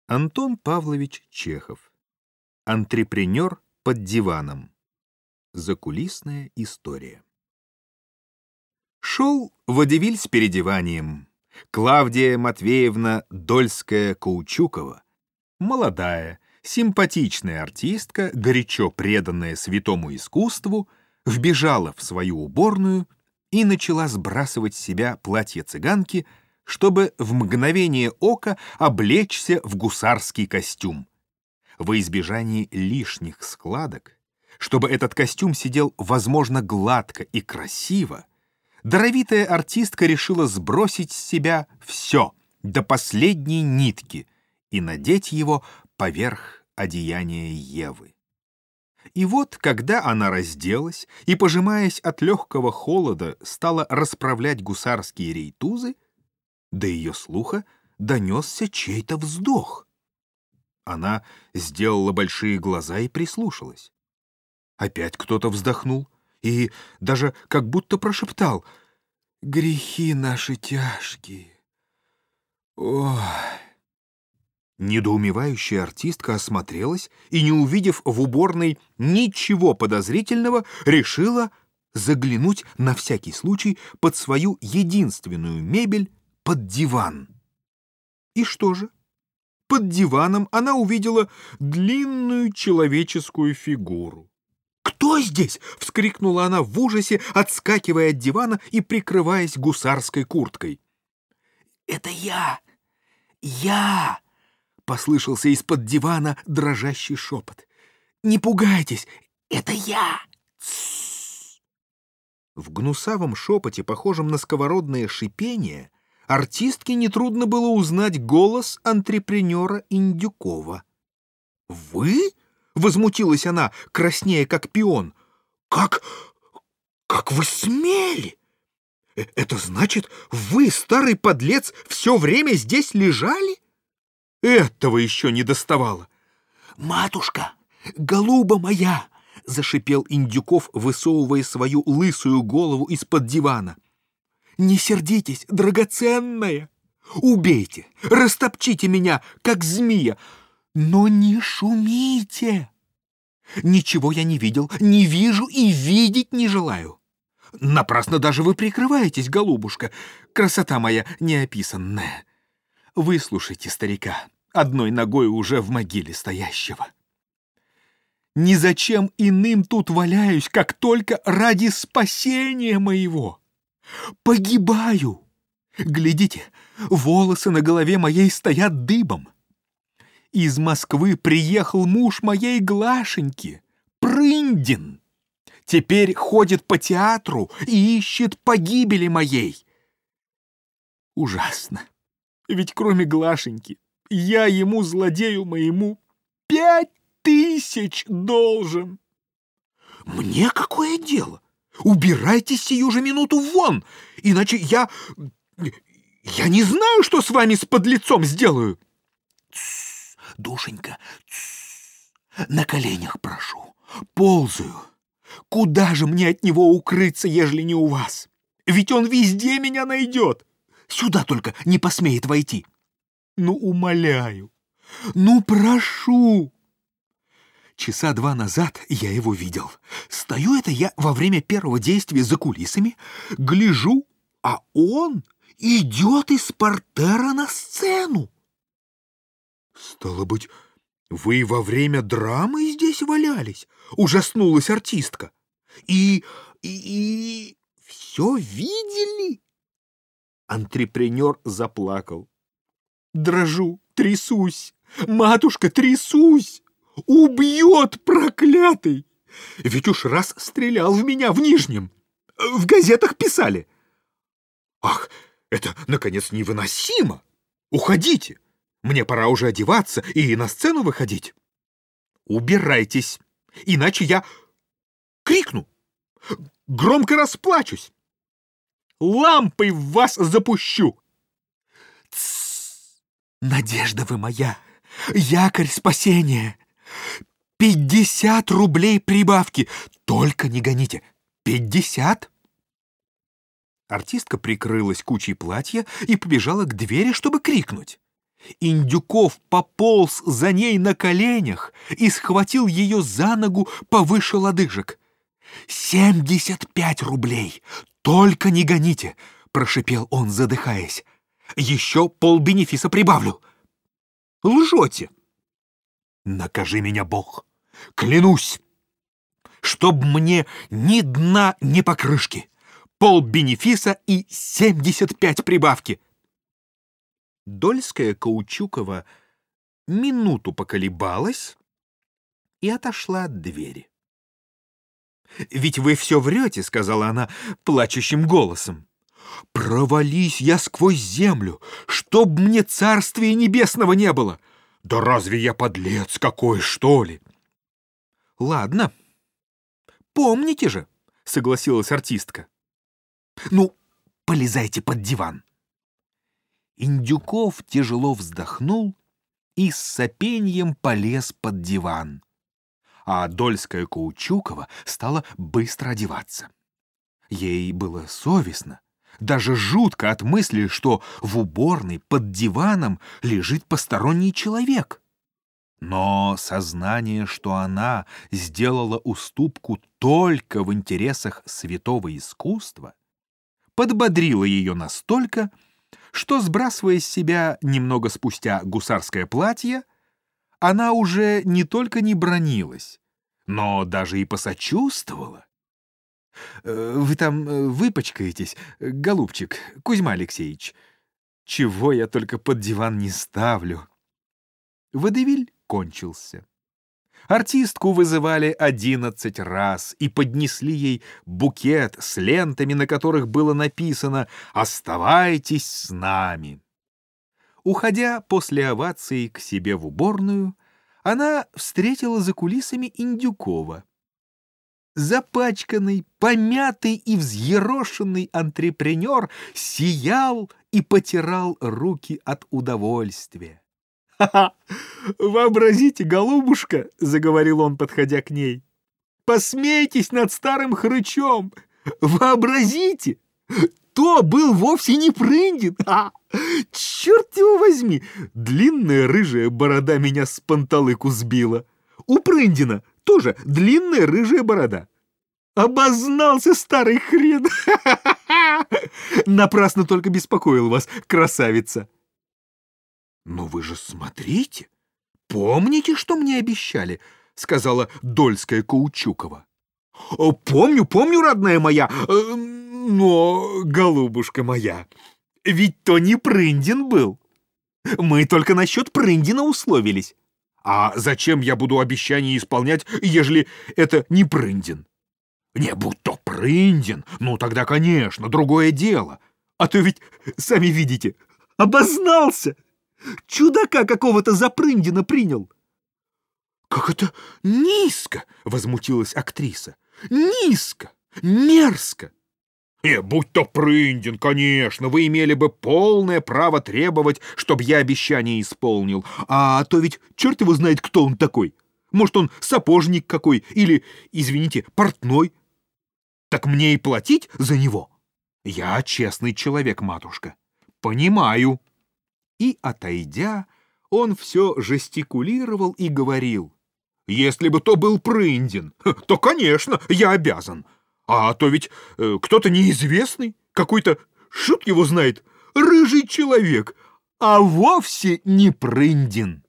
Антон Павлович Чехов. Антрепренер под диваном. Закулисная история. Шел водевиль с переодеванием. Клавдия Матвеевна Дольская-Каучукова, молодая, симпатичная артистка, горячо преданная святому искусству, вбежала в свою уборную и начала сбрасывать с себя платье цыганки, чтобы в мгновение ока облечься в гусарский костюм. Во избежание лишних складок, чтобы этот костюм сидел, возможно, гладко и красиво, даровитая артистка решила сбросить с себя все до последней нитки и надеть его поверх одеяния Евы. И вот, когда она разделась и, пожимаясь от легкого холода, стала расправлять гусарские рейтузы, до ее слуха донесся чей-то вздох. Она сделала большие глаза и прислушалась. Опять кто-то вздохнул и даже как будто прошептал: «Грехи наши тяжкие. Ой!» Недоумевающая артистка осмотрелась и, не увидев в уборной ничего подозрительного, решила заглянуть на всякий случай под свою единственную мебель, под диван. И что же? Под диваном она увидела длинную человеческую фигуру. «Кто здесь?» — вскрикнула она в ужасе, отскакивая от дивана и прикрываясь гусарской курткой. «Это я! Я!» — послышался из-под дивана дрожащий шепот. «Не пугайтесь! Это я!» Тссс. В гнусавом шепоте, похожем на сковородное шипение, артистке нетрудно было узнать голос антрепренера Индюкова. «Вы?» — возмутилась она, краснея как пион. «Как вы смели? Это значит, вы, старый подлец, все время здесь лежали? Этого еще не доставало!» «Матушка, голуба моя!» — зашипел Индюков, высовывая свою лысую голову из-под дивана. «Не сердитесь, драгоценная! Убейте, растопчите меня, как змея, но не шумите! Ничего я не видел, не вижу и видеть не желаю. Напрасно даже вы прикрываетесь, голубушка, красота моя неописанная. Выслушайте старика, одной ногой уже в могиле стоящего. Ни зачем иным тут валяюсь, как только ради спасения моего. Погибаю! Глядите, волосы на голове моей стоят дыбом. Из Москвы приехал муж моей Глашеньки, Прындин. Теперь ходит по театру и ищет погибели моей. Ужасно. Ведь кроме Глашеньки я ему, злодею моему, 5000 должен. Мне какое дело? Убирайтесь сию же минуту вон, иначе я не знаю, что с вами с подлецом сделаю. Тссс, душенька, тссс, на коленях прошу, ползаю. Куда же мне от него укрыться, ежели не у вас? Ведь он везде меня найдет. Сюда только не посмеет войти. Ну, умоляю, ну, прошу. Часа 2 назад я его видел. Стою это я во время первого действия за кулисами, гляжу, а он идет из портера на сцену. Стало быть, вы во время драмы здесь валялись? Ужаснулась артистка. И все видели? Антрепренер заплакал. Дрожу, трясусь, матушка, трясусь. Убьет, проклятый! Ведь уж раз стрелял в меня в Нижнем. В газетах писали. Ах, это, наконец, невыносимо! Уходите! Мне пора уже одеваться и на сцену выходить. Убирайтесь, иначе я крикну, громко расплачусь, лампой в вас запущу. Тссс, надежда вы моя, якорь спасения. 50 рублей прибавки, только не гоните. 50. Артистка прикрылась кучей платья и побежала к двери, чтобы крикнуть. Индюков пополз за ней на коленях и схватил ее за ногу повыше лодыжек. 75 рублей! Только не гоните!» — прошипел он, задыхаясь. «Еще полбенефиса прибавлю!» «Лжете!» «Накажи меня, Бог! Клянусь! Чтоб мне ни дна, ни покрышки! Полбенефиса и 75 прибавки!» Дольская Каучукова минуту поколебалась и отошла от двери. «Ведь вы все врете», — сказала она плачущим голосом. «Провались я сквозь землю, чтоб мне царствия небесного не было! Да разве я подлец какой, что ли?» «Ладно, помните же», — согласилась артистка. «Ну, полезайте под диван». Индюков тяжело вздохнул и с сопеньем полез под диван, а Дольская Каучукова стала быстро одеваться. Ей было совестно, даже жутко от мысли, что в уборной под диваном лежит посторонний человек. Но сознание, что она сделала уступку только в интересах святого искусства, подбодрило ее настолько, что, сбрасывая с себя немного спустя гусарское платье, она уже не только не бранилась, но даже и посочувствовала. «Вы там выпачкаетесь, голубчик, Кузьма Алексеевич. Чего я только под диван не ставлю». Водевиль кончился. Артистку вызывали 11 раз и поднесли ей букет с лентами, на которых было написано «Оставайтесь с нами». Уходя после овации к себе в уборную, она встретила за кулисами Индюкова. Запачканный, помятый и взъерошенный антрепренер сиял и потирал руки от удовольствия. «Ха-ха! Вообразите, голубушка, — заговорил он, подходя к ней, — посмейтесь над старым хрычом! Вообразите! То был вовсе не Прындин! Черт его возьми! Длинная рыжая борода меня с панталыку сбила. У Прындина тоже длинная рыжая борода. Обознался старый хрен! Напрасно только беспокоил вас, красавица!» «Но вы же смотрите, помните, что мне обещали?» — сказала Дольская Каучукова. «Помню, помню, родная моя, но, голубушка моя, ведь то не Прындин был. Мы только насчет Прындина условились. А зачем я буду обещание исполнять, ежели это не Прындин? Не будь то Прындин, ну тогда, конечно, другое дело. А то ведь, сами видите, обознался. Чудака какого-то за Прындина принял». «Как это низко!» — возмутилась актриса. «Низко! Мерзко!» Будь то Прындин, конечно, вы имели бы полное право требовать, чтобы я обещание исполнил. А то ведь черт его знает, кто он такой. Может, он сапожник какой или, извините, портной. Так мне и платить за него? Я честный человек, матушка. Понимаю». И, отойдя, он все жестикулировал и говорил: «Если бы то был Прындин, то, конечно, я обязан. А то ведь кто-то неизвестный, какой-то, шут его знает, рыжий человек, а вовсе не Прындин».